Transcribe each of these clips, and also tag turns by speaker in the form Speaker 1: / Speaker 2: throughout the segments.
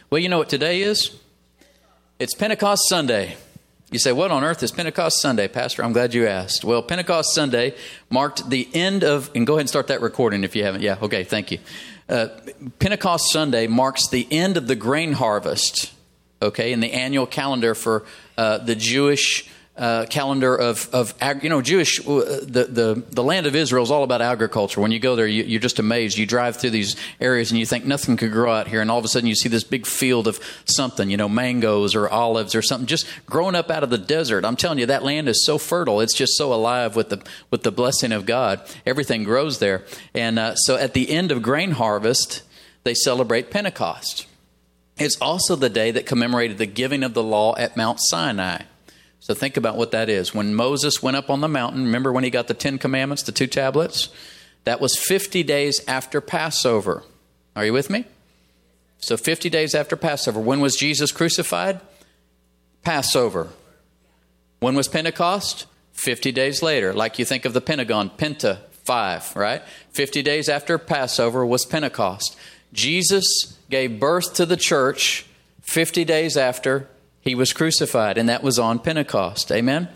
Speaker 1: Well, you know what today is? It's Pentecost Sunday. You say, what on earth is Pentecost Sunday, Pastor? I'm glad you asked. Well, Pentecost Sunday marked the end of, and go ahead and start that recording if you haven't. Yeah, okay, thank you. Pentecost Sunday marks the end of the grain harvest, okay, in the annual calendar for the Jewish calendar of Jewish, the land of Israel is all about agriculture. When you go there, you're just amazed. You drive through these areas and you think nothing could grow out here. And all of a sudden you see this big field of something, mangoes or olives or something just growing up out of the desert. I'm telling you, that land is so fertile. It's just so alive with the blessing of God. Everything grows there. And so at the end of grain harvest, they celebrate Pentecost. It's also the day that commemorated the giving of the law at Mount Sinai. So think about what that is. When Moses went up on the mountain, remember when he got the 10 commandments, the 2 tablets? That was 50 days after Passover. Are you with me? So 50 days after Passover. When was Jesus crucified? Passover. When was Pentecost? 50 days later. Like you think of the Pentagon, Penta, 5, right? 50 days after Passover was Pentecost. Jesus gave birth to the church 50 days after he was crucified, and that was on Pentecost. Amen?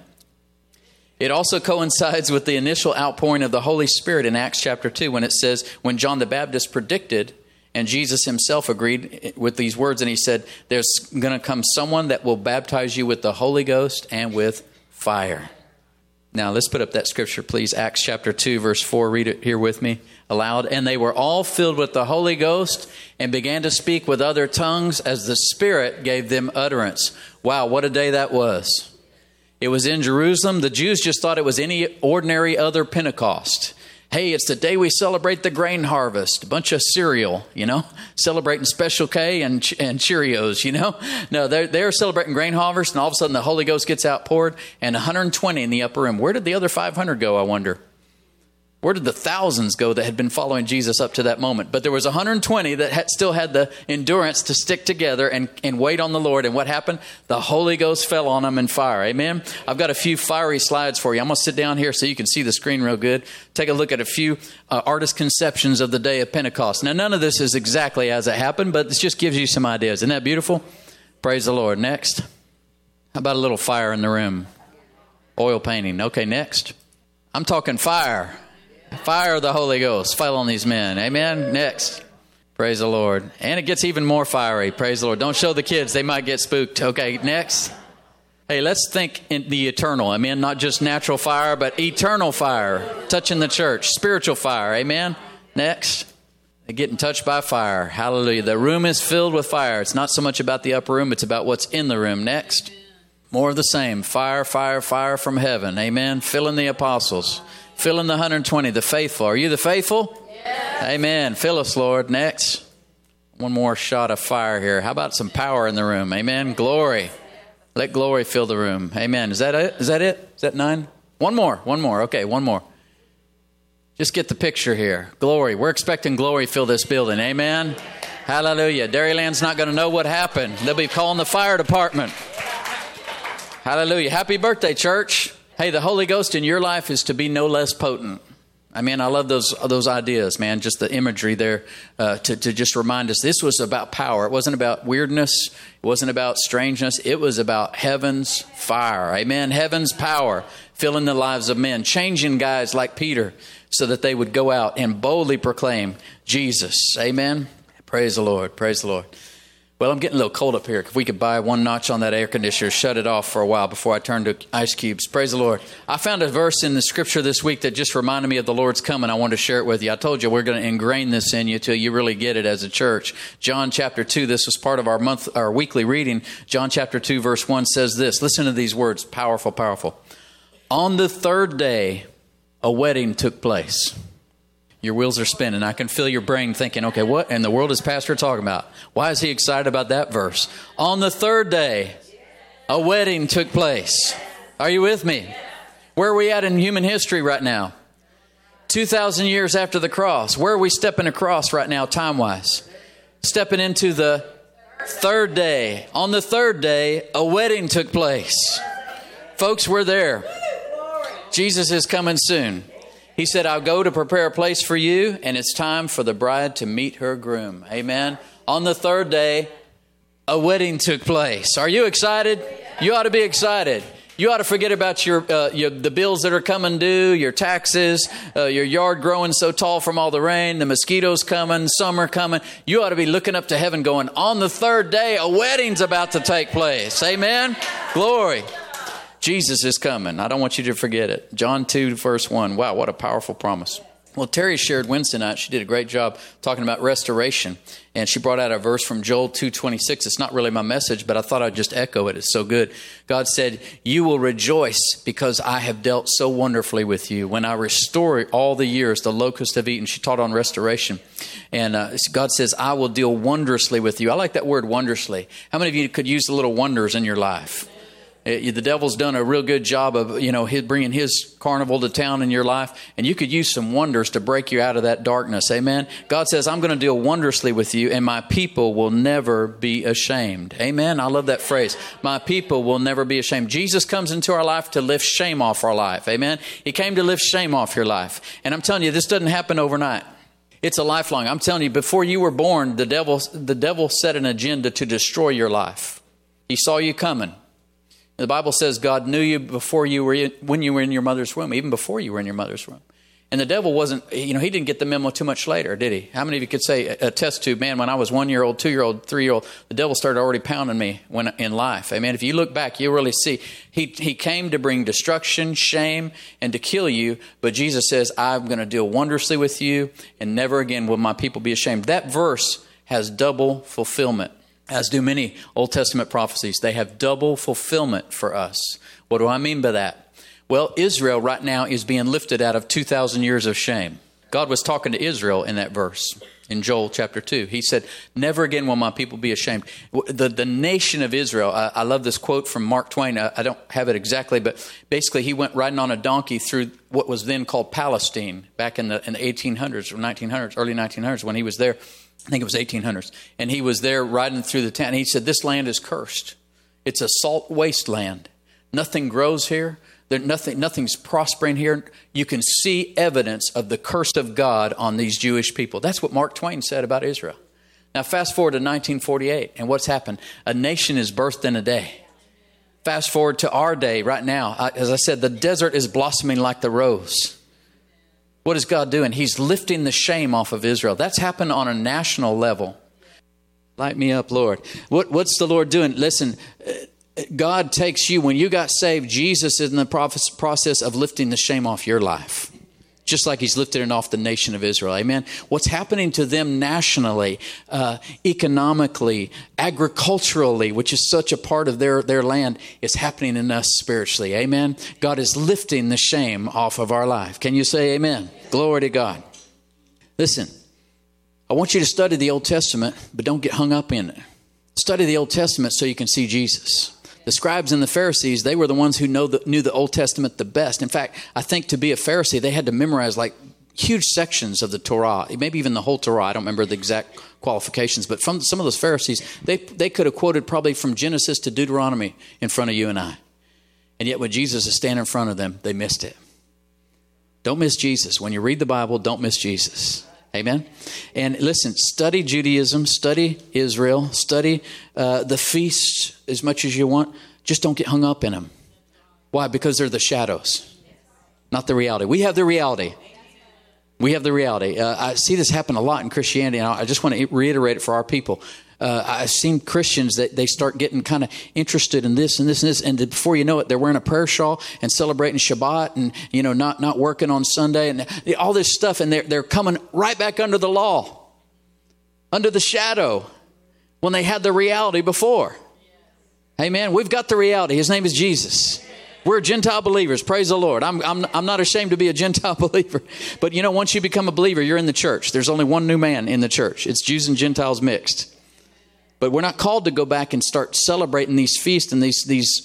Speaker 1: It also coincides with the initial outpouring of the Holy Spirit in Acts chapter 2 when it says, when John the Baptist predicted, and Jesus himself agreed with these words, and he said, there's going to come someone that will baptize you with the Holy Ghost and with fire. Now, let's put up that scripture, please. Acts chapter 2, verse 4. Read it here with me aloud. And they were all filled with the Holy Ghost and began to speak with other tongues as the Spirit gave them utterance. Wow, what a day that was. It was in Jerusalem. The Jews just thought it was any ordinary other Pentecost. Hey, it's the day we celebrate the grain harvest. A bunch of cereal, celebrating Special K and Cheerios, No, they're celebrating grain harvest, and all of a sudden the Holy Ghost gets outpoured, and 120 in the upper room. Where did the other 500 go, I wonder? Where did the thousands go that had been following Jesus up to that moment? But there was 120 that still had the endurance to stick together and wait on the Lord. And what happened? The Holy Ghost fell on them in fire. Amen? I've got a few fiery slides for you. I'm going to sit down here so you can see the screen real good. Take a look at a few artist conceptions of the day of Pentecost. Now, none of this is exactly as it happened, but this just gives you some ideas. Isn't that beautiful? Praise the Lord. Next. How about a little fire in the room? Oil painting. Okay, next. I'm talking fire. Fire of the Holy Ghost fell on these men. Amen. Next. Praise the Lord. And it gets even more fiery. Praise the Lord. Don't show the kids. They might get spooked. Okay, next. Hey, let's think in the eternal. Amen. Not just natural fire, but eternal fire. Touching the church. Spiritual fire. Amen. Next. They're getting touched by fire. Hallelujah. The room is filled with fire. It's not so much about the upper room. It's about what's in the room. Next. More of the same. Fire, fire, fire from heaven. Amen. Filling the apostles. Filling the 120, the faithful. Are you the faithful? Yes. Amen. Fill us, Lord. Next. One more shot of fire here. How about some power in the room? Amen. Glory. Let glory fill the room. Amen. Is that it? Is that 9? One more. Okay, one more. Just get the picture here. Glory. We're expecting glory fill this building. Amen. Hallelujah. Dairyland's not going to know what happened. They'll be calling the fire department. Hallelujah. Happy birthday, church. Hey, the Holy Ghost in your life is to be no less potent. I mean, I love those ideas, man. Just the imagery there to just remind us this was about power. It wasn't about weirdness. It wasn't about strangeness. It was about heaven's fire. Amen. Heaven's power filling the lives of men, changing guys like Peter so that they would go out and boldly proclaim Jesus. Amen. Praise the Lord. Praise the Lord. Well, I'm getting a little cold up here. If we could buy one notch on that air conditioner, shut it off for a while before I turn to ice cubes. Praise the Lord. I found a verse in the scripture this week that just reminded me of the Lord's coming. I wanted to share it with you. I told you we're going to ingrain this in you till you really get it as a church. John chapter 2, this was part of our weekly reading. John chapter 2, verse 1 says this. Listen to these words. Powerful, powerful. On the third day, a wedding took place. Your wheels are spinning. I can feel your brain thinking, okay, what in the world is Pastor talking about? Why is he excited about that verse? On the third day, a wedding took place. Are you with me? Where are we at in human history right now? 2,000 years after the cross. Where are we stepping across right now time-wise? Stepping into the third day. On the third day, a wedding took place. Folks, we're there. Jesus is coming soon. He said, I'll go to prepare a place for you, and it's time for the bride to meet her groom. Amen. On the third day, A wedding took place. Are you excited? You ought to be excited. You ought to forget about the bills that are coming due, your taxes, your yard growing so tall from all the rain, the mosquitoes coming, summer coming. You ought to be looking up to heaven going, on the third day, a wedding's about to take place. Amen? Glory. Jesus is coming. I don't want you to forget it. John 2, verse 1. Wow, what a powerful promise. Well, Terry shared Wednesday night. She did a great job talking about restoration. And she brought out a verse from Joel 2:26. It's not really my message, but I thought I'd just echo it. It's so good. God said, you will rejoice because I have dealt so wonderfully with you. When I restore all the years the locusts have eaten. She taught on restoration. And God says, I will deal wondrously with you. I like that word, wondrously. How many of you could use the little wonders in your life? The devil's done a real good job of, bringing his carnival to town in your life. And you could use some wonders to break you out of that darkness. Amen. God says, I'm going to deal wondrously with you and my people will never be ashamed. Amen. I love that phrase. My people will never be ashamed. Jesus comes into our life to lift shame off our life. Amen. He came to lift shame off your life. And I'm telling you, this doesn't happen overnight. It's a lifelong. I'm telling you, before you were born, the devil set an agenda to destroy your life. He saw you coming. The Bible says God knew you when you were in your mother's womb, even before you were in your mother's womb. And the devil wasn't, he didn't get the memo too much later, did he? How many of you could say, attest to, man, when I was 1-year-old, 2-year-old, 3-year-old, the devil started already pounding me in life. Amen. If you look back, you'll really see he came to bring destruction, shame, and to kill you. But Jesus says, I'm going to deal wondrously with you, and never again will my people be ashamed. That verse has double fulfillment. As do many Old Testament prophecies. They have double fulfillment for us. What do I mean by that? Well, Israel right now is being lifted out of 2,000 years of shame. God was talking to Israel in that verse in Joel chapter 2. He said, never again will my people be ashamed. The nation of Israel, I love this quote from Mark Twain. I don't have it exactly, but basically he went riding on a donkey through what was then called Palestine back in the 1800s or 1900s, early 1900s when he was there. I think it was 1800s. And he was there riding through the town. And he said, this land is cursed. It's a salt wasteland. Nothing grows here. Nothing's prospering here. You can see evidence of the curse of God on these Jewish people. That's what Mark Twain said about Israel. Now, fast forward to 1948. And what's happened? A nation is birthed in a day. Fast forward to our day right now. As I said, the desert is blossoming like the rose. What is God doing? He's lifting the shame off of Israel. That's happened on a national level. Light me up, Lord. What's the Lord doing? Listen, God takes you. When you got saved, Jesus is in the process of lifting the shame off your life. Just like he's lifted it off the nation of Israel. Amen. What's happening to them nationally, economically, agriculturally, which is such a part of their land, is happening in us spiritually. Amen. God is lifting the shame off of our life. Can you say amen? Glory to God. Listen, I want you to study the Old Testament, but don't get hung up in it. Study the Old Testament so you can see Jesus. The scribes and the Pharisees, they were the ones who knew the Old Testament the best. In fact, I think to be a Pharisee, they had to memorize like huge sections of the Torah, maybe even the whole Torah. I don't remember the exact qualifications, but from some of those Pharisees, they could have quoted probably from Genesis to Deuteronomy in front of you and I. And yet when Jesus is standing in front of them, they missed it. Don't miss Jesus. When you read the Bible, don't miss Jesus. Amen. And listen, study Judaism, study Israel, study the feasts as much as you want. Just don't get hung up in them. Why? Because they're the shadows, not the reality. We have the reality. We have the reality. I see this happen a lot in Christianity, and I just want to reiterate it for our people. I've seen Christians that they start getting kind of interested in this and this and this, and before you know it, they're wearing a prayer shawl and celebrating Shabbat, and not working on Sunday, and all this stuff, and they're coming right back under the law, under the shadow, when they had the reality before. Amen. We've got the reality. His name is Jesus. We're Gentile believers. Praise the Lord. I'm not ashamed to be a Gentile believer. But once you become a believer, you're in the church. There's only one new man in the church. It's Jews and Gentiles mixed. But we're not called to go back and start celebrating these feasts and these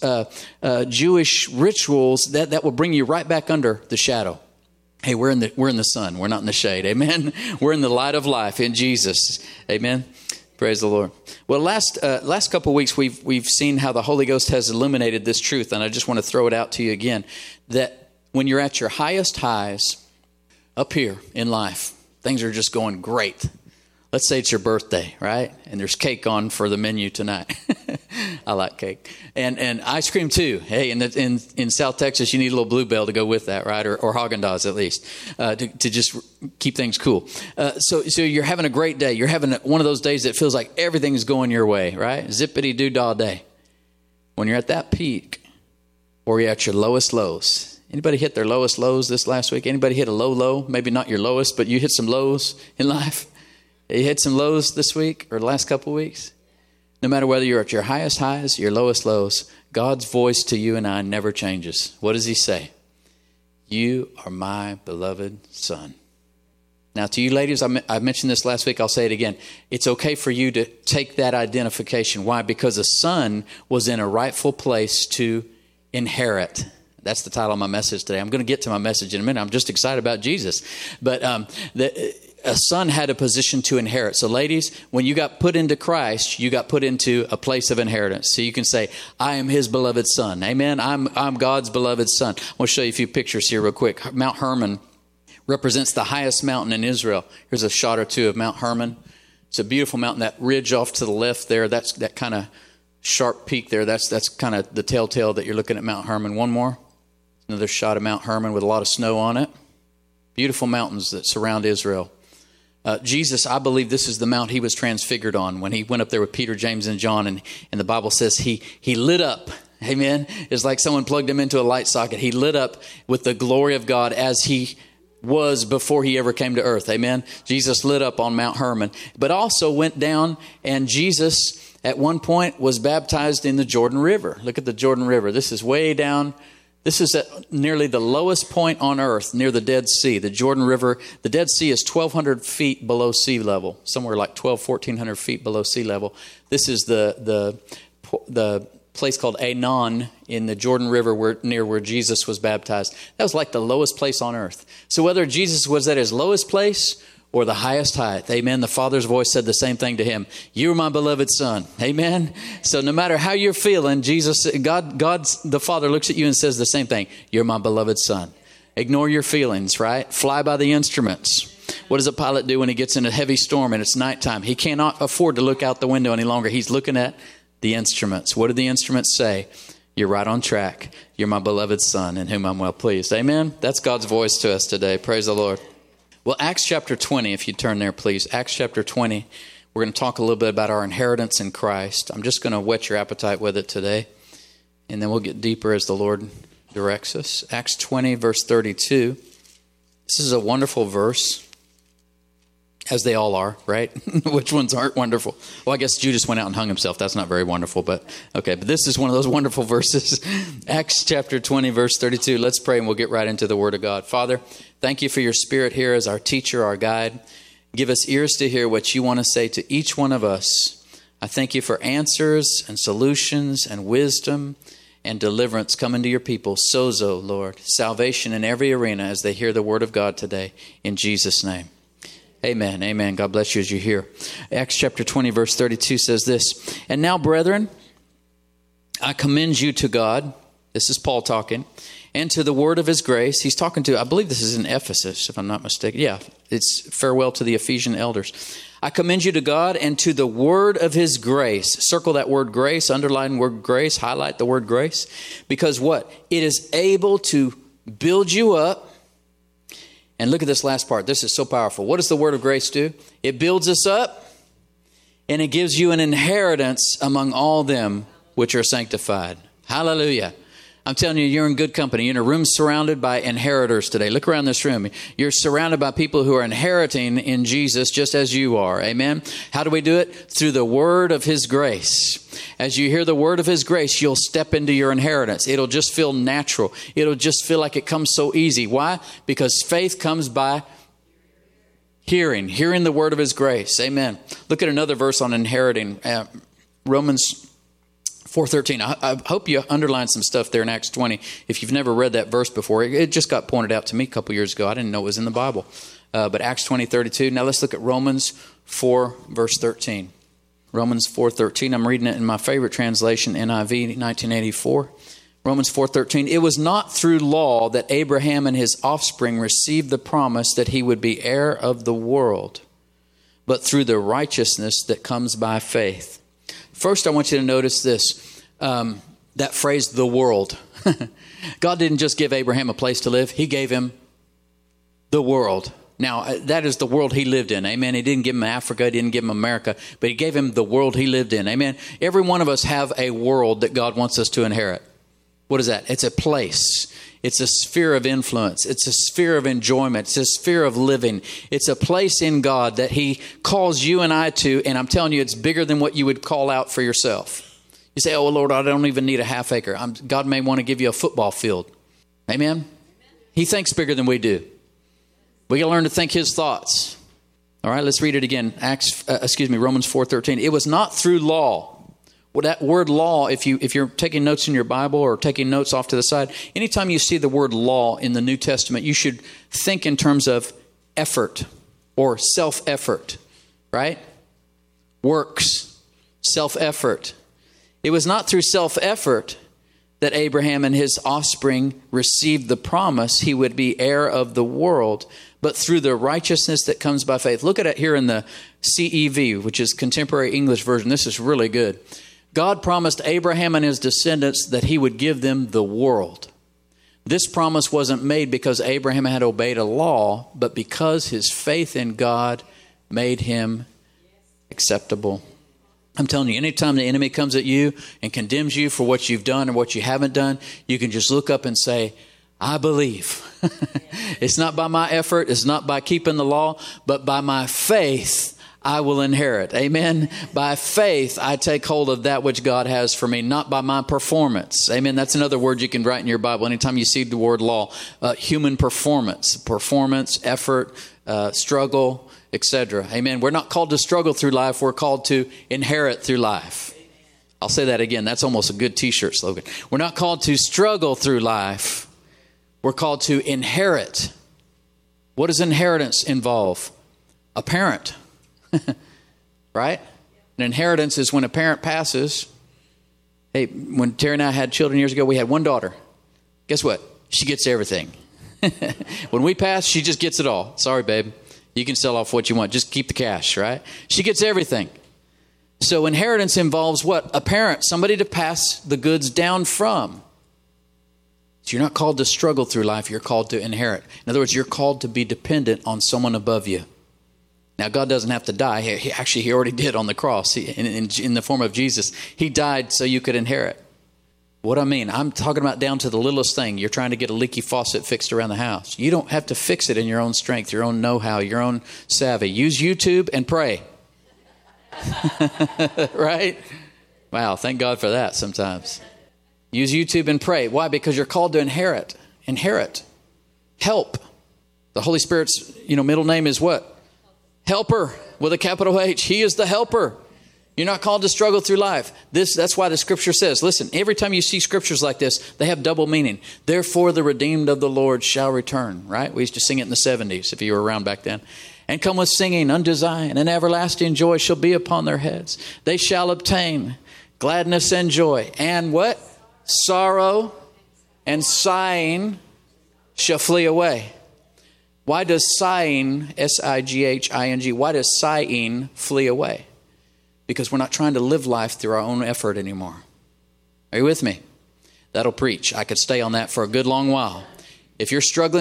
Speaker 1: Jewish rituals that will bring you right back under the shadow. Hey, we're in the sun. We're not in the shade. Amen. We're in the light of life in Jesus. Amen. Praise the Lord. Well, last couple of weeks we've seen how the Holy Ghost has illuminated this truth, and I just want to throw it out to you again. That when you're at your highest highs up here in life, things are just going great. Let's say it's your birthday, right? And there's cake on for the menu tonight. I like cake. And ice cream too. Hey, in South Texas, you need a little Bluebell to go with that, right? Or Haagen-Dazs at least, to just keep things cool. So you're having a great day. You're having one of those days that feels like everything's going your way, right? Zippity-doo-dah day. When you're at that peak, or you're at your lowest lows. Anybody hit their lowest lows this last week? Anybody hit a low? Maybe not your lowest, but you hit some lows in life. You hit some lows this week or the last couple of weeks. No matter whether you're at your highest highs, your lowest lows, God's voice to you and I never changes. What does he say? You are my beloved son. Now to you ladies, I mentioned this last week. I'll say it again. It's okay for you to take that identification. Why? Because a son was in a rightful place to inherit. That's the title of my message today. I'm going to get to my message in a minute. I'm just excited about Jesus. But a son had a position to inherit. So ladies, when you got put into Christ, you got put into a place of inheritance. So you can say, I am his beloved son. Amen. I'm God's beloved son. I want to show you a few pictures here real quick. Mount Hermon represents the highest mountain in Israel. Here's a shot or two of Mount Hermon. It's a beautiful mountain. That ridge off to the left there, that's that kind of sharp peak there. That's kind of the telltale that you're looking at Mount Hermon. One more. Another shot of Mount Hermon with a lot of snow on it. Beautiful mountains that surround Israel. Jesus, I believe this is the mount he was transfigured on when he went up there with Peter, James, and John. And the Bible says he lit up. Amen. It's like someone plugged him into a light socket. He lit up with the glory of God as he was before he ever came to earth. Amen. Jesus lit up on Mount Hermon, but also went down, and Jesus at one point was baptized in the Jordan River. Look at the Jordan River. This is way down. This is at nearly the lowest point on earth near the Dead Sea. The Jordan River, the Dead Sea is 1,200 feet below sea level, somewhere like 1,400 feet below sea level. This is the place called Ainon in the Jordan River near where Jesus was baptized. That was like the lowest place on earth. So whether Jesus was at his lowest place or the highest height, amen, the Father's voice said the same thing to him. You are my beloved son. Amen. So no matter how you're feeling, God, the Father looks at you and says the same thing. You're my beloved son. Ignore your feelings, right? Fly by the instruments. What does a pilot do when he gets in a heavy storm and it's nighttime? He cannot afford to look out the window any longer. He's looking at the instruments. What do the instruments say? You're right on track. You're my beloved son in whom I'm well pleased. Amen. That's God's voice to us today. Praise the Lord. Well, Acts chapter 20, if you turn there, please. Acts chapter 20, we're going to talk a little bit about our inheritance in Christ. I'm just going to whet your appetite with it today, and then we'll get deeper as the Lord directs us. Acts 20, verse 32. This is a wonderful verse, as they all are, right? Which ones aren't wonderful? Well, I guess Judas went out and hung himself. That's not very wonderful, but okay. But this is one of those wonderful verses. Acts chapter 20, verse 32. Let's pray and we'll get right into the Word of God. Father, thank you for your Spirit here as our teacher, our guide. Give us ears to hear what you want to say to each one of us. I thank you for answers and solutions and wisdom and deliverance coming to your people. Sozo, Lord, salvation in every arena as they hear the Word of God today. In Jesus' name. Amen. Amen. God bless you as you hear. Acts chapter 20, verse 32 says this. And now, brethren, I commend you to God. This is Paul talking. And to the word of his grace. He's talking to, I believe this is in Ephesus, if I'm not mistaken. Yeah, it's farewell to the Ephesian elders. I commend you to God and to the word of his grace. Circle that word grace, underline word grace, highlight the word grace. Because what? It is able to build you up. And look at this last part. This is so powerful. What does the word of grace do? It builds us up and it gives you an inheritance among all them which are sanctified. Hallelujah. I'm telling you, you're in good company. You're in a room surrounded by inheritors today. Look around this room. You're surrounded by people who are inheriting in Jesus just as you are. Amen. How do we do it? Through the word of his grace. As you hear the word of his grace, you'll step into your inheritance. It'll just feel natural. It'll just feel like it comes so easy. Why? Because faith comes by hearing the word of his grace. Amen. Look at another verse on inheriting. Romans 4:13. I hope you underlined some stuff there in Acts 20. If you've never read that verse before, it just got pointed out to me a couple years ago. I didn't know it was in the Bible. But Acts 20:32. Now let's look at Romans 4, verse 13. Romans 4:13. I'm reading it in my favorite translation, NIV 1984. Romans 4:13. It was not through law that Abraham and his offspring received the promise that he would be heir of the world, but through the righteousness that comes by faith. First, I want you to notice this, that phrase, the world. God didn't just give Abraham a place to live. He gave him the world. Now, that is the world he lived in. Amen. He didn't give him Africa. He didn't give him America, but he gave him the world he lived in. Amen. Every one of us have a world that God wants us to inherit. What is that? It's a place. It's a sphere of influence. It's a sphere of enjoyment. It's a sphere of living. It's a place in God that he calls you and I to. And I'm telling you, it's bigger than what you would call out for yourself. You say, oh, Lord, I don't even need a half acre. God may want to give you a football field. Amen. He thinks bigger than we do. We got to learn to think his thoughts. All right, let's read it again. Romans 4:13. It was not through law. Well, that word law, if you're taking notes in your Bible or taking notes off to the side, anytime you see the word law in the New Testament, you should think in terms of effort or self-effort, right? Works, self-effort. It was not through self-effort that Abraham and his offspring received the promise he would be heir of the world, but through the righteousness that comes by faith. Look at it here in the CEV, which is Contemporary English Version. This is really good. God promised Abraham and his descendants that he would give them the world. This promise wasn't made because Abraham had obeyed a law, but because his faith in God made him acceptable. I'm telling you, anytime the enemy comes at you and condemns you for what you've done or what you haven't done, you can just look up and say, I believe. It's not by my effort. It's not by keeping the law, but by my faith, I will inherit. Amen. By faith, I take hold of that which God has for me, not by my performance. Amen. That's another word you can write in your Bible. Anytime you see the word law, human performance, effort, struggle, etc. Amen. We're not called to struggle through life. We're called to inherit through life. I'll say that again. That's almost a good t-shirt slogan. We're not called to struggle through life. We're called to inherit. What does inheritance involve? A parent. Right? An inheritance is when a parent passes. Hey, when Terry and I had children years ago, we had one daughter. Guess what? She gets everything. When we pass, she just gets it all. Sorry, babe. You can sell off what you want. Just keep the cash, right? She gets everything. So inheritance involves what? A parent, somebody to pass the goods down from. So you're not called to struggle through life. You're called to inherit. In other words, you're called to be dependent on someone above you. Now, God doesn't have to die. He already did on the cross in the form of Jesus. He died so you could inherit. What I mean, I'm talking about down to the littlest thing. You're trying to get a leaky faucet fixed around the house. You don't have to fix it in your own strength, your own know-how, your own savvy. Use YouTube and pray. Right? Wow, thank God for that sometimes. Use YouTube and pray. Why? Because you're called to inherit. Inherit. Help. The Holy Spirit's, middle name is what? Helper with a capital H. He is the helper. You're not called to struggle through life. That's why the scripture says, listen, every time you see scriptures like this, they have double meaning. Therefore, the redeemed of the Lord shall return, right? We used to sing it in the 70s, if you were around back then. And come with singing unto Zion, and everlasting joy shall be upon their heads. They shall obtain gladness and joy. And what? Sorrow and sighing shall flee away. Why does sighing, S-I-G-H-I-N-G, why does sighing flee away? Because we're not trying to live life through our own effort anymore. Are you with me? That'll preach. I could stay on that for a good long while. If you're struggling,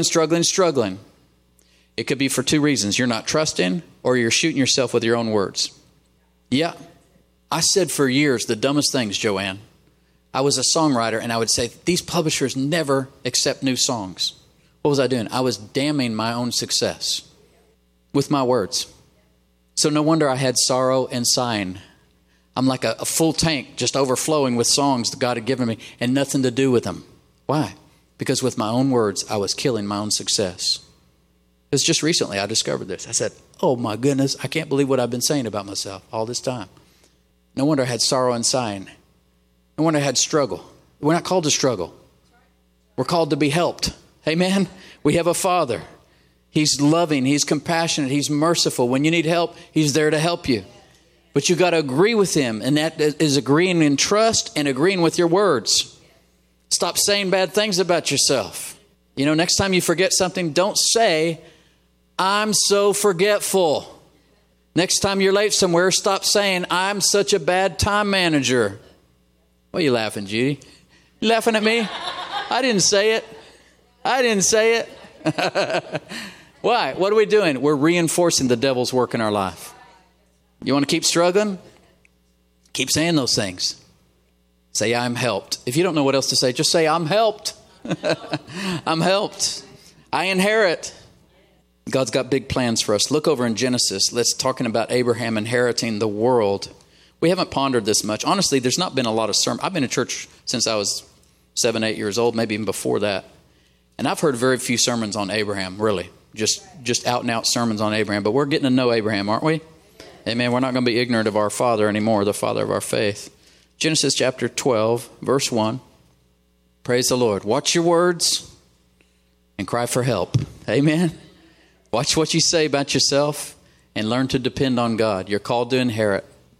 Speaker 1: it could be for two reasons. You're not trusting or you're shooting yourself with your own words. Yeah. I said for years the dumbest things, Joanne. I was a songwriter and I would say, these publishers never accept new songs. What was I doing? I was damning my own success with my words. So no wonder I had sorrow and sighing. I'm like a full tank just overflowing with songs that God had given me and nothing to do with them. Why? Because with my own words, I was killing my own success. It was just recently I discovered this. I said, oh my goodness, I can't believe what I've been saying about myself all this time. No wonder I had sorrow and sighing. No wonder I had struggle. We're not called to struggle. We're called to be helped. Amen. We have a Father. He's loving. He's compassionate. He's merciful. When you need help, He's there to help you. But you got to agree with Him. And that is agreeing in trust and agreeing with your words. Stop saying bad things about yourself. Next time you forget something, don't say, I'm so forgetful. Next time you're late somewhere, stop saying, I'm such a bad time manager. What are you laughing, Judy? You laughing at me? I didn't say it. I didn't say it. Why? What are we doing? We're reinforcing the devil's work in our life. You want to keep struggling? Keep saying those things. Say, I'm helped. If you don't know what else to say, just say, I'm helped. I'm helped. I inherit. God's got big plans for us. Look over in Genesis. Let's talking about Abraham inheriting the world. We haven't pondered this much. Honestly, there's not been a lot of sermons. I've been in church since I was 7, 8 years old, maybe even before that. And I've heard very few sermons on Abraham, really. Just out and out sermons on Abraham. But we're getting to know Abraham, aren't we? Amen. We're not going to be ignorant of our father anymore, the father of our faith. Genesis chapter 12, verse 1. Praise the Lord. Watch your words and cry for help. Amen. Watch what you say about yourself and learn to depend on God. You're called to inherit.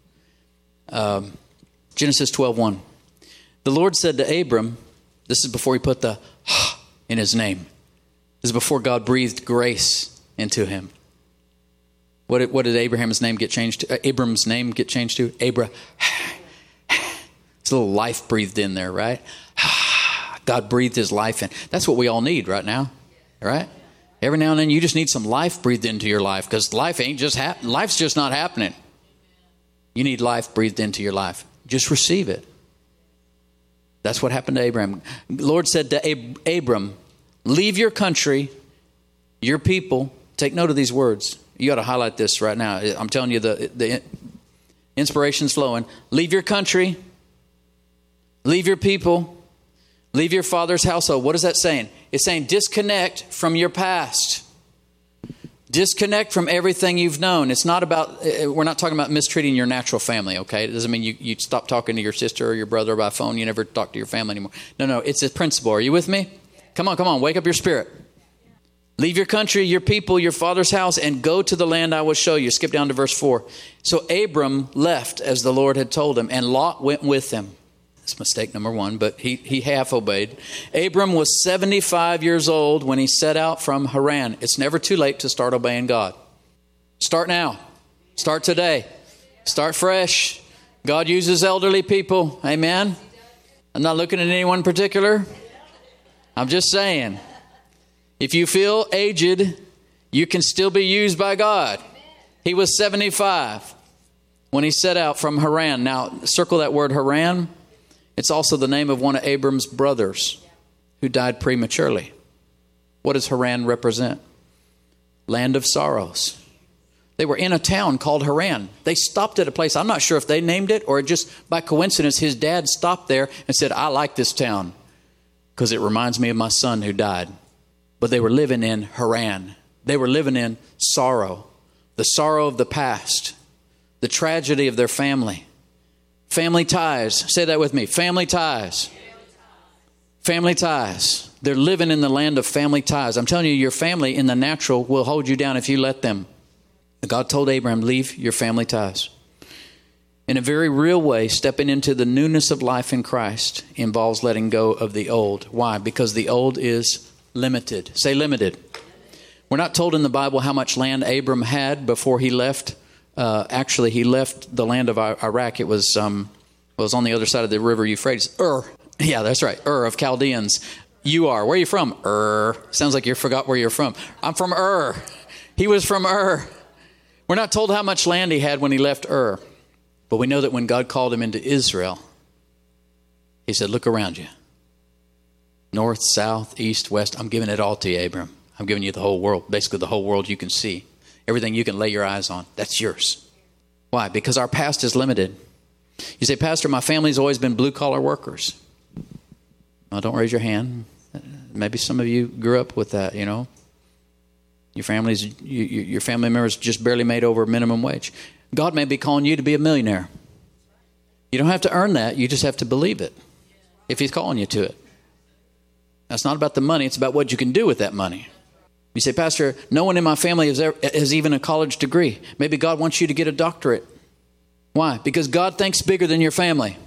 Speaker 1: Genesis 12:1. The Lord said to Abram, this is before he put the in his name. This is before God breathed grace into him. What did Abraham's name get changed to? Abram's name get changed to? It's a little life breathed in there, right? God breathed his life in. That's what we all need right now, right? Every now and then you just need some life breathed into your life because life ain't just happening. Life's just not happening. You need life breathed into your life. Just receive it. That's what happened to Abraham. The Lord said to Abram, leave your country, your people. Take note of these words. You got to highlight this right now. I'm telling you, the inspiration's flowing. Leave your country. Leave your people. Leave your father's household. What is that saying? It's saying disconnect from your past. Disconnect from everything you've known. It's not about, we're not talking about mistreating your natural family, okay? It doesn't mean you stop talking to your sister or your brother by phone. You never talk to your family anymore. No, it's a principle. Are you with me? Come on. Wake up your spirit. Leave your country, your people, your father's house, and go to the land I will show you. Skip down to verse 4. So Abram left as the Lord had told him, and Lot went with him. That's mistake number one, but he half obeyed. Abram was 75 years old when he set out from Haran. It's never too late to start obeying God. Start now. Start today. Start fresh. God uses elderly people. Amen. I'm not looking at anyone in particular. I'm just saying, if you feel aged, you can still be used by God. He was 75 when he set out from Haran. Now, circle that word Haran. It's also the name of one of Abram's brothers who died prematurely. What does Haran represent? Land of sorrows. They were in a town called Haran. They stopped at a place. I'm not sure if they named it or just by coincidence his dad stopped there and said, I like this town because it reminds me of my son who died. But they were living in Haran. They were living in sorrow. The sorrow of the past. The tragedy of their family. Family ties. Say that with me. Family ties. Family ties. They're living in the land of family ties. I'm telling you, your family in the natural will hold you down if you let them. God told Abraham, leave your family ties. In a very real way, stepping into the newness of life in Christ involves letting go of the old. Why? Because the old is limited. Say limited. We're not told in the Bible how much land Abram had before he left. Actually, he left the land of Iraq. It was on the other side of the river Euphrates. Yeah, that's right. Of Chaldeans. You are. Where are you from? Sounds like you forgot where you're from. I'm from He was from We're not told how much land he had when he left but we know that when God called him into Israel, he said, look around you. North, south, east, west. I'm giving it all to you, Abram. I'm giving you the whole world. Basically, the whole world you can see. Everything you can lay your eyes on. That's yours. Why? Because our past is limited. You say, Pastor, my family's always been blue-collar workers. Well, don't raise your hand. Maybe some of you grew up with that, you know. Your family members just barely made over minimum wage. God may be calling you to be a millionaire. You don't have to earn that. You just have to believe it if he's calling you to it. That's not about the money. It's about what you can do with that money. You say, Pastor, no one in my family has even a college degree. Maybe God wants you to get a doctorate. Why? Because God thinks bigger than your family.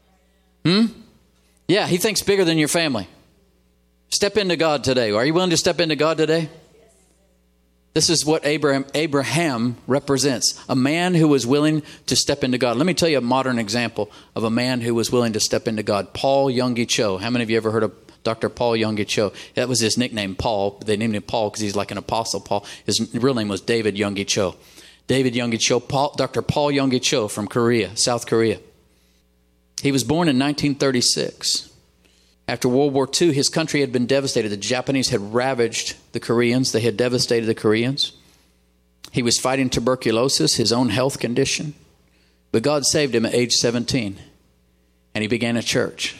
Speaker 1: Yeah, he thinks bigger than your family. Step into God today. Are you willing to step into God today? This is what Abraham represents, a man who was willing to step into God. Let me tell you a modern example of a man who was willing to step into God. Paul Yonggi Cho. How many of you ever heard of Dr. Paul Yonggi Cho? That was his nickname, Paul. They named him Paul because he's like an apostle Paul. His real name was David Yonggi Cho. David Yonggi Cho, Dr. Paul Yonggi Cho from Korea, South Korea. He was born in 1936. After World War II, his country had been devastated. The Japanese had ravaged the Koreans. They had devastated the Koreans. He was fighting tuberculosis, his own health condition. But God saved him at age 17. And he began a church.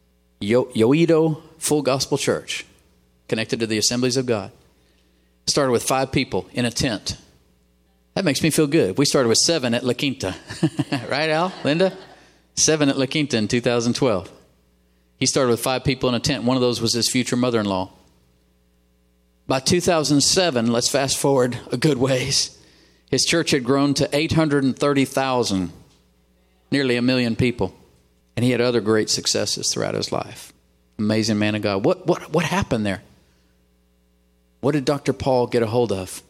Speaker 1: Yoido Full Gospel Church, connected to the Assemblies of God. Started with 5 people in a tent. That makes me feel good. We started with 7 at La Quinta. Right, Al? Linda? 7 at La Quinta in 2012. He started with 5 people in a tent. One of those was his future mother-in-law. By 2007, let's fast forward a good ways, his church had grown to 830,000, nearly 1 million people. And he had other great successes throughout his life. Amazing man of God. What happened there? What did Dr. Paul get a hold of?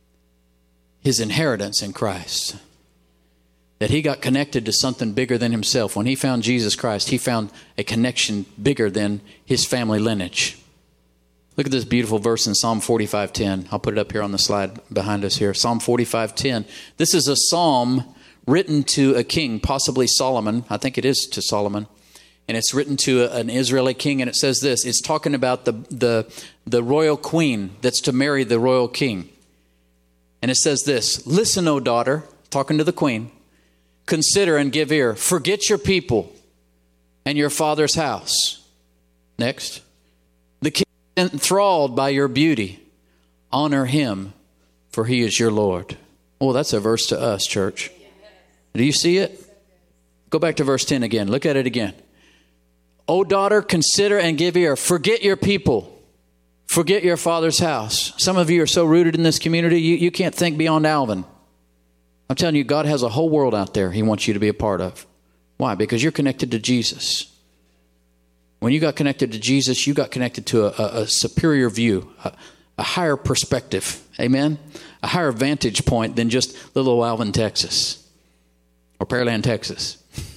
Speaker 1: His inheritance in Christ. That he got connected to something bigger than himself. When he found Jesus Christ, he found a connection bigger than his family lineage. Look at this beautiful verse in Psalm 45:10. I'll put it up here on the slide behind us here. Psalm 45:10. This is a psalm written to a king, possibly Solomon. I think it is to Solomon. And it's written to an Israeli king, and it says this. It's talking about the royal queen that's to marry the royal king. And it says this, "Listen, O daughter," talking to the queen, "consider and give ear. Forget your people and your father's house." Next. "The king is enthralled by your beauty. Honor him, for he is your Lord." Oh, that's a verse to us, church. Do you see it? Go back to verse 10 again. Look at it again. "O daughter, consider and give ear. Forget your people. Forget your father's house." Some of you are so rooted in this community, you can't think beyond Alvin. I'm telling you, God has a whole world out there he wants you to be a part of. Why? Because you're connected to Jesus. When you got connected to Jesus, you got connected to a superior view, a higher perspective. Amen? A higher vantage point than just little Alvin, Texas. Or Pearland, Texas.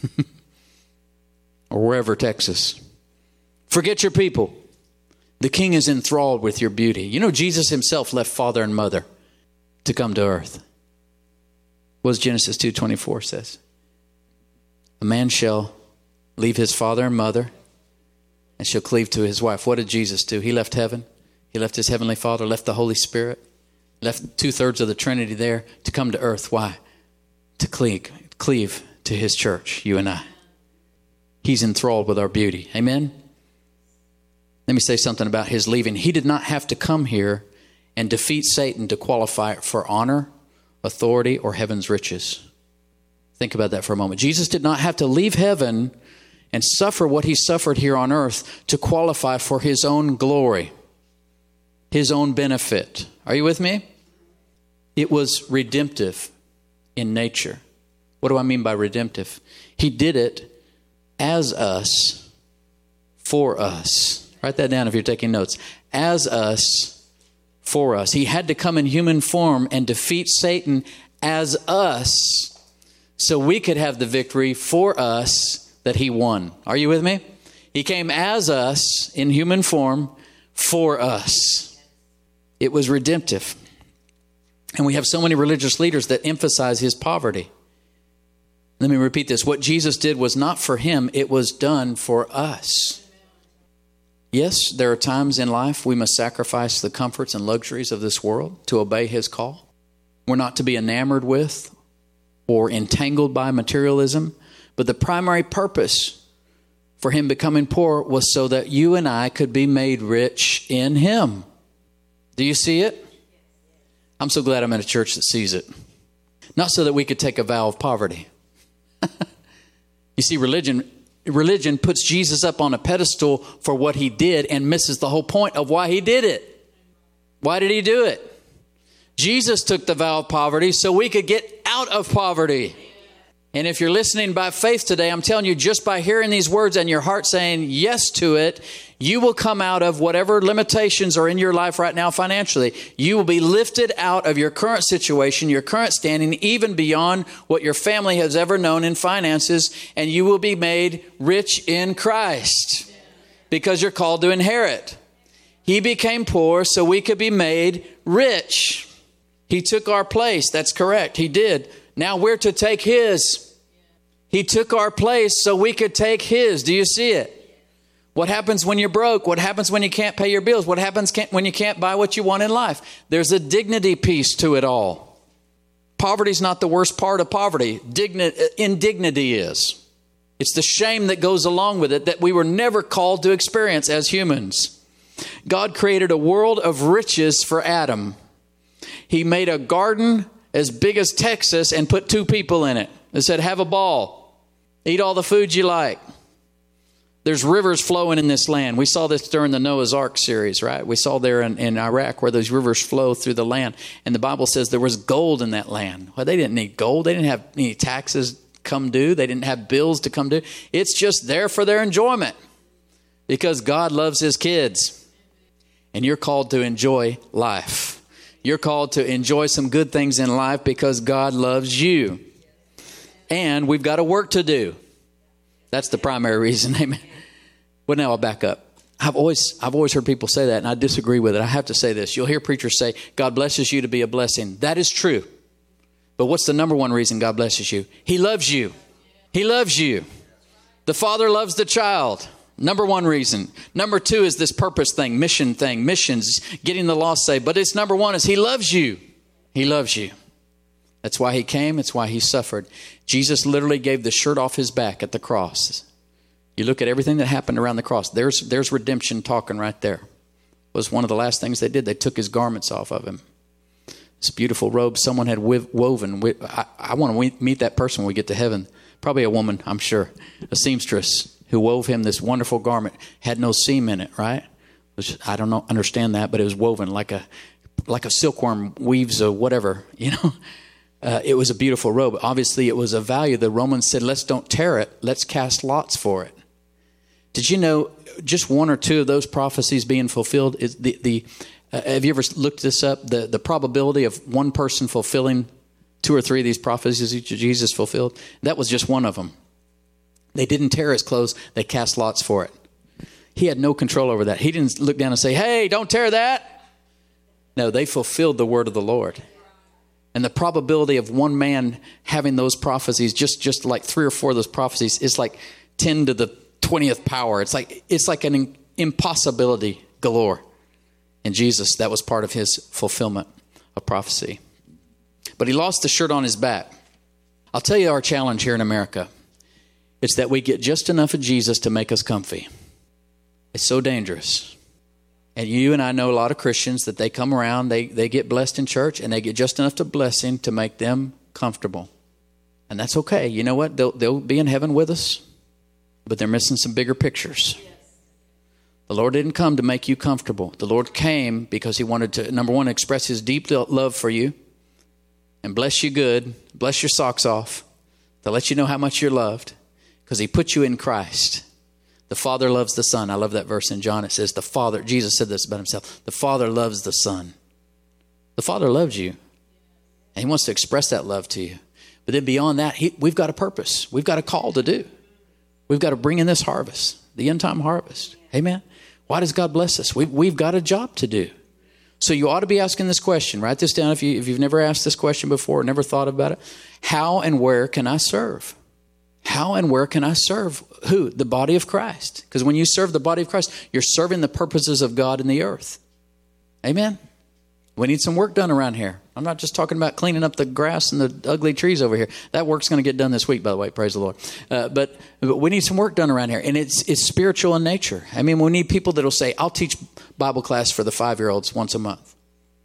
Speaker 1: Or wherever, Texas. Forget your people. The king is enthralled with your beauty. You know, Jesus himself left father and mother to come to earth. What does Genesis 2:24 says? "A man shall leave his father and mother and shall cleave to his wife." What did Jesus do? He left heaven. He left his heavenly Father, left the Holy Spirit, left 2/3 of the Trinity there to come to earth. Why? To cleave to his church, you and I. He's enthralled with our beauty. Amen? Let me say something about his leaving. He did not have to come here and defeat Satan to qualify for honor, authority, or heaven's riches. Think about that for a moment. Jesus did not have to leave heaven and suffer what he suffered here on earth to qualify for his own glory, his own benefit. Are you with me? It was redemptive in nature. What do I mean by redemptive? He did it as us, for us. Write that down if you're taking notes. As us, for us. He had to come in human form and defeat Satan as us so we could have the victory for us that he won. Are you with me? He came as us in human form for us. It was redemptive. And we have so many religious leaders that emphasize his poverty. Let me repeat this. What Jesus did was not for him. It was done for us. Yes, there are times in life we must sacrifice the comforts and luxuries of this world to obey his call. We're not to be enamored with or entangled by materialism. But the primary purpose for him becoming poor was so that you and I could be made rich in him. Do you see it? I'm so glad I'm in a church that sees it. Not so that we could take a vow of poverty. You see, religion puts Jesus up on a pedestal for what he did and misses the whole point of why he did it. Why did he do it? Jesus took the vow of poverty so we could get out of poverty. And if you're listening by faith today, I'm telling you, just by hearing these words and your heart saying yes to it, you will come out of whatever limitations are in your life right now financially. You will be lifted out of your current situation, your current standing, even beyond what your family has ever known in finances, and you will be made rich in Christ because you're called to inherit. He became poor so we could be made rich. He took our place. That's correct. He did. Now we're to take his. He took our place so we could take his. Do you see it? What happens when you're broke? What happens when you can't pay your bills? What happens when you can't buy what you want in life? There's a dignity piece to it all. Poverty's not the worst part of poverty. Indignity is. It's the shame that goes along with it that we were never called to experience as humans. God created a world of riches for Adam. He made a garden as big as Texas and put 2 people in it. It said, have a ball. Eat all the food you like. There's rivers flowing in this land. We saw this during the Noah's Ark series, right? We saw there in Iraq where those rivers flow through the land. And the Bible says there was gold in that land. Well, they didn't need gold. They didn't have any taxes come due. They didn't have bills to come due. It's just there for their enjoyment because God loves his kids. And you're called to enjoy life. You're called to enjoy some good things in life because God loves you. And we've got a work to do. That's the primary reason. Amen. Well, now I'll back up. I've always heard people say that, and I disagree with it. I have to say this. You'll hear preachers say, God blesses you to be a blessing. That is true. But what's the number one reason God blesses you? He loves you. He loves you. The father loves the child. Number one reason. Number 2 is this purpose thing, mission thing, missions, getting the lost saved. But it's number 1 is he loves you. He loves you. That's why he came. It's why he suffered. Jesus literally gave the shirt off his back at the cross. You look at everything that happened around the cross. There's redemption talking right there. It was one of the last things they did. They took his garments off of him. This beautiful robe someone had woven. I want to meet that person when we get to heaven. Probably a woman, I'm sure. A seamstress who wove him this wonderful garment. Had no seam in it, right? Which I don't understand that, but it was woven like a silkworm weaves a whatever, you know. It was a beautiful robe. Obviously, it was of value. The Romans said, let's don't tear it. Let's cast lots for it. Did you know just 1 or 2 of those prophecies being fulfilled is have you ever looked this up? The probability of one person fulfilling 2 or 3 of these prophecies Jesus fulfilled, that was just one of them. They didn't tear his clothes. They cast lots for it. He had no control over that. He didn't look down and say, hey, don't tear that. No, they fulfilled the word of the Lord. And the probability of one man having those prophecies, just like 3 or 4 of those prophecies, is like 10 to the 20th power. It's like an impossibility galore. And Jesus, that was part of his fulfillment of prophecy. But he lost the shirt on his back. I'll tell you our challenge here in America. It's that we get just enough of Jesus to make us comfy. It's so dangerous. And you and I know a lot of Christians that they come around, they get blessed in church, and they get just enough of blessing to make them comfortable. And that's okay. You know what? They'll be in heaven with us, but they're missing some bigger pictures. The Lord didn't come to make you comfortable. The Lord came because he wanted to, number 1, express his deep love for you and bless you good, bless your socks off, to let you know how much you're loved, because he put you in Christ. The Father loves the Son. I love that verse in John. It says the Father, Jesus said this about himself, the Father loves the Son. The Father loves you. And he wants to express that love to you. But then beyond that, we've got a purpose. We've got a call to do. We've got to bring in this harvest, the end time harvest. Amen. Why does God bless us? We've got a job to do. So you ought to be asking this question. Write this down if you've never asked this question before, never thought about it. How and where can I serve? How and where can I serve who? The body of Christ. Because when you serve the body of Christ, you're serving the purposes of God in the earth. Amen. We need some work done around here. I'm not just talking about cleaning up the grass and the ugly trees over here. That work's going to get done this week, by the way. Praise the Lord. But we need some work done around here. And it's spiritual in nature. I mean, we need people that will say, I'll teach Bible class for the 5-year-olds once a month.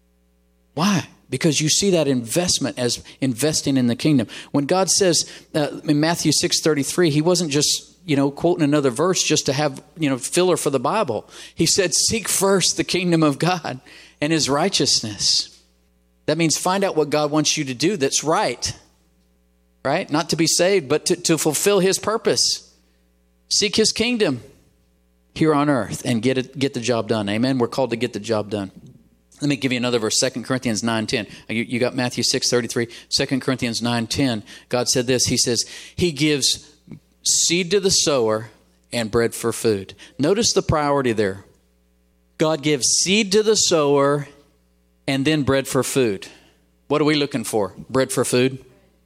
Speaker 1: Why? Because you see that investment as investing in the kingdom. When God says in Matthew 6:33, he wasn't just, quoting another verse just to have, filler for the Bible. He said, seek first the kingdom of God and his righteousness. That means find out what God wants you to do that's right. right? Not to be saved, but to fulfill his purpose. Seek his kingdom here on earth and get the job done. Amen. We're called to get the job done. Let me give you another verse, 2 Corinthians 9:10. You got Matthew 6:33, 2 Corinthians 9:10. God said this. He says, he gives seed to the sower and bread for food. Notice the priority there. God gives seed to the sower and then bread for food. What are we looking for? Bread for food?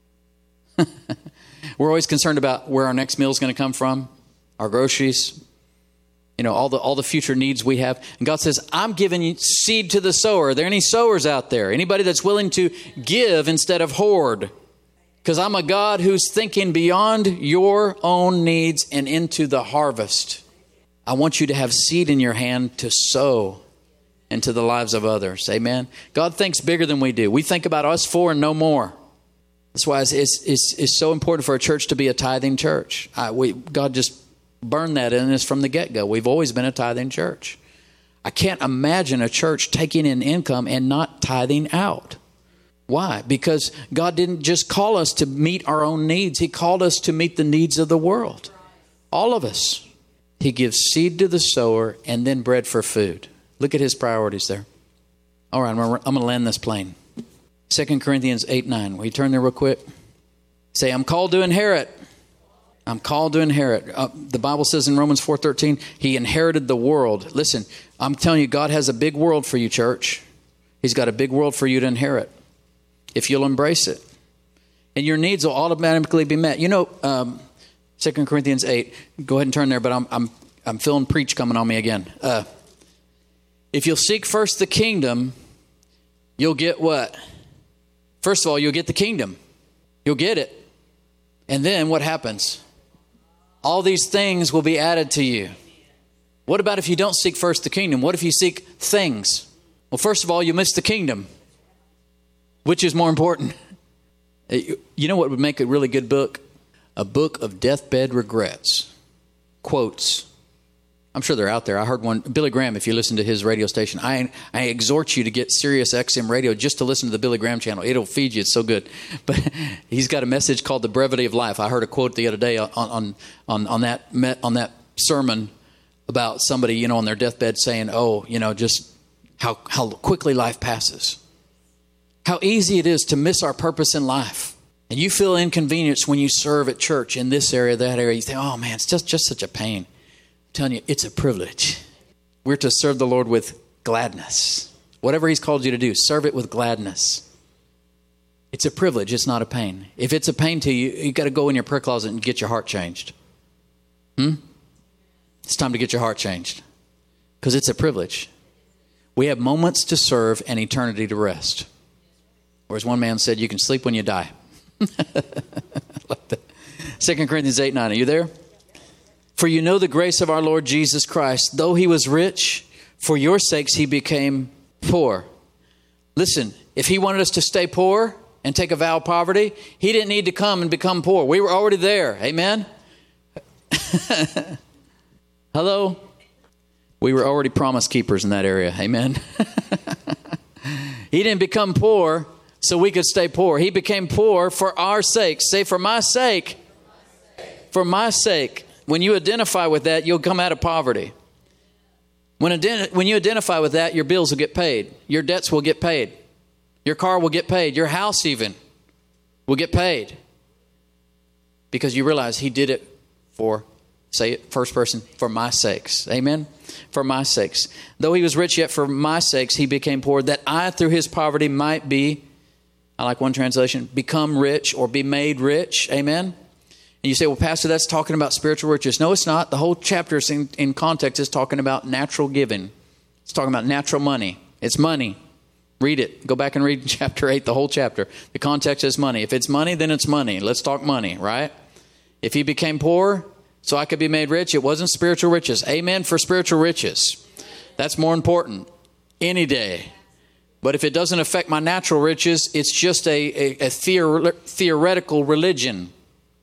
Speaker 1: We're always concerned about where our next meal is going to come from, our groceries, all the future needs we have. And God says, I'm giving you seed to the sower. Are there any sowers out there? Anybody that's willing to give instead of hoard? Because I'm a God who's thinking beyond your own needs and into the harvest. I want you to have seed in your hand to sow into the lives of others. Amen. God thinks bigger than we do. We think about us four and no more. That's why it's so important for a church to be a tithing church. God just burned that in us from the get-go. We've always been a tithing church. I can't imagine a church taking in income and not tithing out. Why? Because God didn't just call us to meet our own needs. He called us to meet the needs of the world. All of us. He gives seed to the sower and then bread for food. Look at his priorities there. All right, I'm going to land this plane. 2 Corinthians 8:9. Will you turn there real quick? Say, I'm called to inherit. I'm called to inherit. The Bible says in Romans 4:13, he inherited the world. Listen, I'm telling you, God has a big world for you, church. He's got a big world for you to inherit if you'll embrace it. And your needs will automatically be met. 2 Corinthians 8, go ahead and turn there, but I'm feeling preach coming on me again. If you'll seek first the kingdom, you'll get what? First of all, you'll get the kingdom. You'll get it. And then what happens? All these things will be added to you. What about if you don't seek first the kingdom? What if you seek things? Well, first of all, you miss the kingdom. Which is more important? You know what would make a really good book? A book of deathbed regrets. Quotes. I'm sure they're out there. I heard one. Billy Graham, if you listen to his radio station. I exhort you to get Sirius XM radio just to listen to the Billy Graham channel. It'll feed you. It's so good. But he's got a message called The Brevity of Life. I heard a quote the other day on that sermon about somebody, on their deathbed saying, just how quickly life passes. How easy it is to miss our purpose in life. And you feel inconvenienced when you serve at church in this area, that area. You think, oh man, it's just such a pain. I'm telling you, it's a privilege. We're to serve the Lord with gladness. Whatever he's called you to do, serve it with gladness. It's a privilege. It's not a pain. If it's a pain to you, you got to go in your prayer closet and get your heart changed. It's time to get your heart changed because it's a privilege. We have moments to serve and eternity to rest. Or as one man said, you can sleep when you die. Like that. 2 Corinthians 8:9. Are you there? For you know the grace of our Lord Jesus Christ. Though he was rich, for your sakes he became poor. Listen, if he wanted us to stay poor and take a vow of poverty, he didn't need to come and become poor. We were already there. Amen? Hello? We were already promise keepers in that area. Amen? He didn't become poor so we could stay poor. He became poor for our sake. Say, for my sake. For my sake. When you identify with that, you'll come out of poverty. When you identify with that, your bills will get paid. Your debts will get paid. Your car will get paid. Your house even will get paid. Because you realize he did it for, say it first person, for my sakes. Amen? For my sakes. Though he was rich, yet for my sakes he became poor, that I through his poverty might be, I like one translation, become rich or be made rich. Amen? And you say, well, Pastor, that's talking about spiritual riches. No, it's not. The whole chapter is in context is talking about natural giving. It's talking about natural money. It's money. Read it. Go back and read chapter 8, the whole chapter. The context is money. If it's money, then it's money. Let's talk money, right? If he became poor so I could be made rich, it wasn't spiritual riches. Amen for spiritual riches. That's more important any day. But if it doesn't affect my natural riches, it's just a theoretical religion.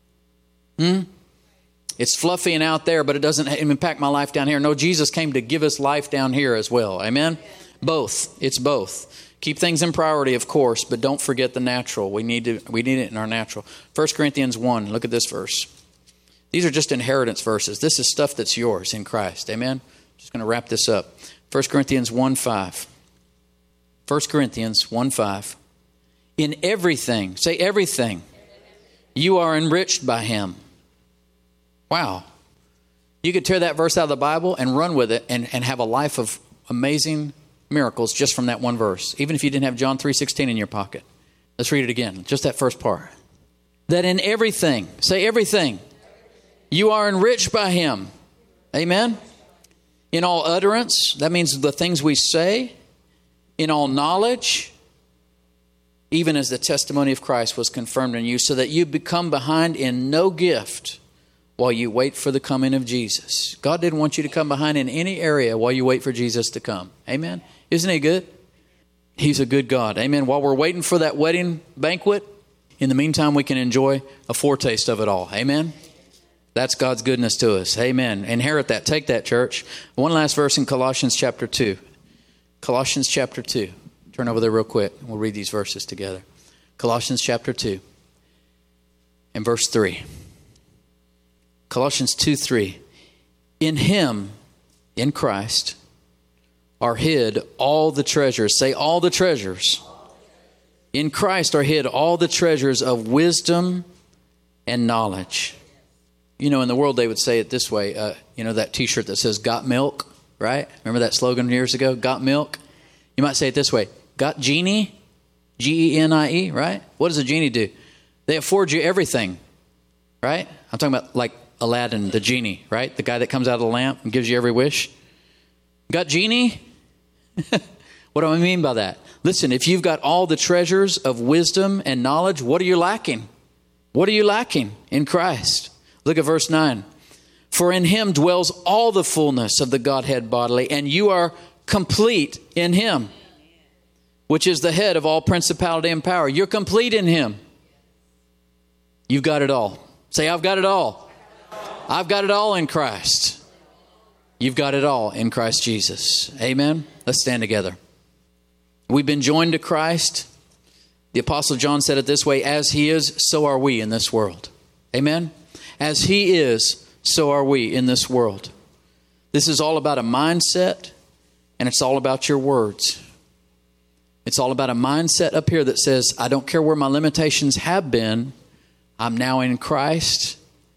Speaker 1: It's fluffy and out there, but it doesn't impact my life down here. No, Jesus came to give us life down here as well. Amen? Both. It's both. Keep things in priority, of course, but don't forget the natural. We need it in our natural. 1 Corinthians 1, look at this verse. These are just inheritance verses. This is stuff that's yours in Christ. Amen? Just going to wrap this up. 1 Corinthians 1:5. 1 Corinthians 1:5. In everything, say everything, you are enriched by him. Wow. You could tear that verse out of the Bible and run with it and have a life of amazing miracles just from that one verse, even if you didn't have John 3:16 in your pocket. Let's read it again, just that first part. That in everything, say everything, you are enriched by him. Amen? In all utterance, that means the things we say, in all knowledge, even as the testimony of Christ was confirmed in you, so that you become behind in no gift while you wait for the coming of Jesus. God didn't want you to come behind in any area while you wait for Jesus to come. Amen? Isn't he good? He's a good God. Amen. While we're waiting for that wedding banquet, in the meantime, we can enjoy a foretaste of it all. Amen? That's God's goodness to us. Amen. Inherit that. Take that, church. One last verse in Colossians chapter 2. Colossians chapter 2. Turn over there real quick. We'll read these verses together. Colossians chapter 2 and verse 3. Colossians 2:3. In him, in Christ, are hid all the treasures. Say all the treasures. In Christ are hid all the treasures of wisdom and knowledge. You know, in the world they would say it this way. That T-shirt that says "Got milk," right? Remember that slogan years ago? Got milk. You might say it this way. Got genie? G-E-N-I-E, right? What does a genie do? They afford you everything, right? I'm talking about like Aladdin, the genie, right? The guy that comes out of the lamp and gives you every wish. Got genie? What do I mean by that? Listen, if you've got all the treasures of wisdom and knowledge, what are you lacking? What are you lacking in Christ? Look at verse 9. For in him dwells all the fullness of the Godhead bodily, and you are complete in him, which is the head of all principality and power. You're complete in him. You've got it all. Say, I've got it all. I've got it all in Christ. You've got it all in Christ Jesus. Amen. Let's stand together. We've been joined to Christ. The Apostle John said it this way, as he is, so are we in this world. Amen. As he is, so are we in this world. This is all about a mindset, and it's all about your words. It's all about a mindset up here that says, I don't care where my limitations have been, I'm now in Christ.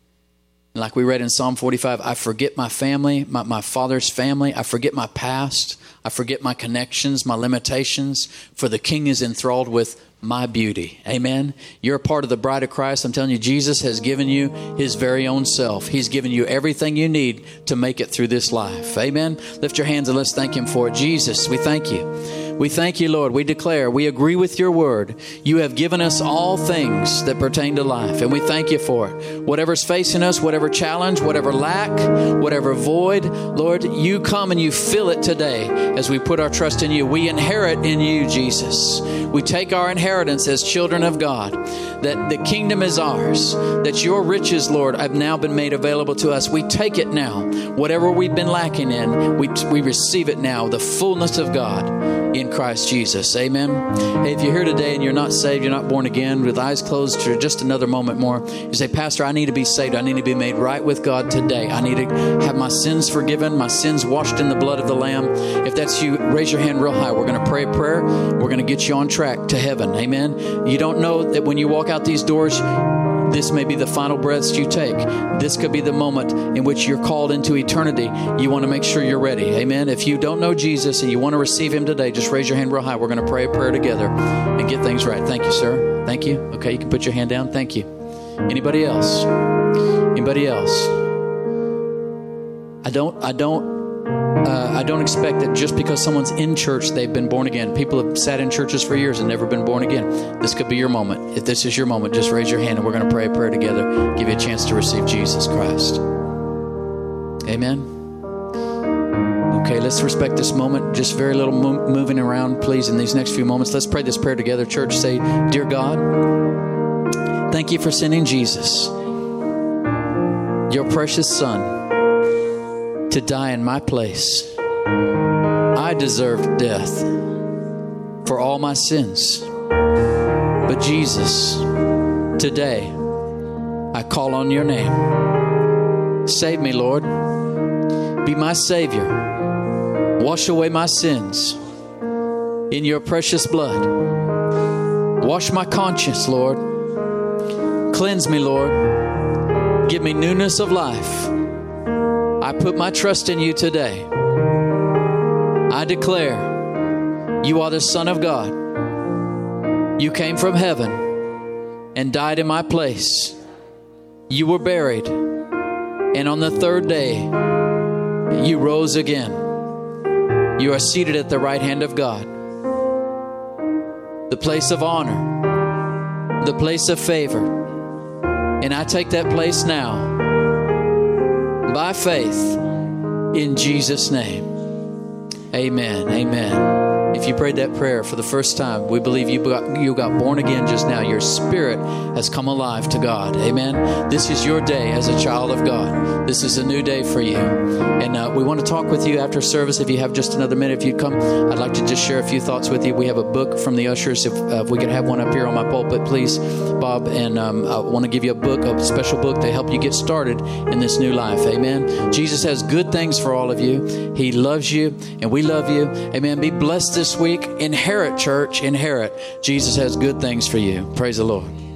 Speaker 1: Like we read in Psalm 45, I forget my family, my father's family. I forget my past. I forget my connections, my limitations. For the King is enthralled with my beauty. Amen. You're a part of the bride of Christ. I'm telling you, Jesus has given you his very own self. He's given you everything you need to make it through this life. Amen. Lift your hands and let's thank him for it. Jesus, we thank you. We thank you, Lord. We declare, we agree with your word. You have given us all things that pertain to life, and we thank you for it. Whatever's facing us, whatever challenge, whatever lack, whatever void, Lord, you come and you fill it today as we put our trust in you. We inherit in you, Jesus. We take our inheritance as children of God, that the kingdom is ours, that your riches, Lord, have now been made available to us. We take it now. Whatever we've been lacking in, we receive it now, the fullness of God in Christ Jesus. Amen. Hey, if you're here today and you're not saved, you're not born again, with eyes closed for just another moment more, you say, Pastor, I need to be saved. I need to be made right with God today. I need to have my sins forgiven, my sins washed in the blood of the Lamb. If that's you, raise your hand real high. We're going to pray a prayer. We're going to get you on track to heaven. Amen. You don't know that when you walk out these doors, this may be the final breaths you take. This could be the moment in which you're called into eternity. You want to make sure you're ready. Amen. If you don't know Jesus and you want to receive him today, just raise your hand real high. We're going to pray a prayer together and get things right. Thank you, sir. Thank you. Okay, you can put your hand down. Thank you. Anybody else? Anybody else? I don't expect that just because someone's in church, they've been born again. People have sat in churches for years and never been born again. This could be your moment. If this is your moment, just raise your hand and we're going to pray a prayer together. Give you a chance to receive Jesus Christ. Amen. Okay, let's respect this moment. Just very little moving around, please, in these next few moments. Let's pray this prayer together. Church, say, Dear God, thank you for sending Jesus, your precious Son, to die in my place. I I deserved death for all my sins. But Jesus, today, I call on your name. Save me, Lord. Be my Savior. Wash away my sins in your precious blood. Wash my conscience, Lord. Cleanse me, Lord. Give me newness of life. I put my trust in you today. I declare you are the Son of God. You came from heaven and died in my place. You were buried, and on the third day, you rose again. You are seated at the right hand of God, the place of honor, the place of favor. And I take that place now by faith in Jesus' name. Amen. Amen. If you prayed that prayer for the first time, we believe you got born again just now. Your spirit has come alive to God. Amen. This is your day as a child of God. This is a new day for you. And we want to talk with you after service. If you have just another minute, if you'd come, I'd like to just share a few thoughts with you. We have a book from the ushers. If we could have one up here on my pulpit, please, Bob. And I want to give you a special book to help you get started in this new life. Amen. Jesus has good things for all of you. He loves you, and we love you. Amen. Be blessed this week. Inherit, church. Inherit. Jesus has good things for you. Praise the Lord.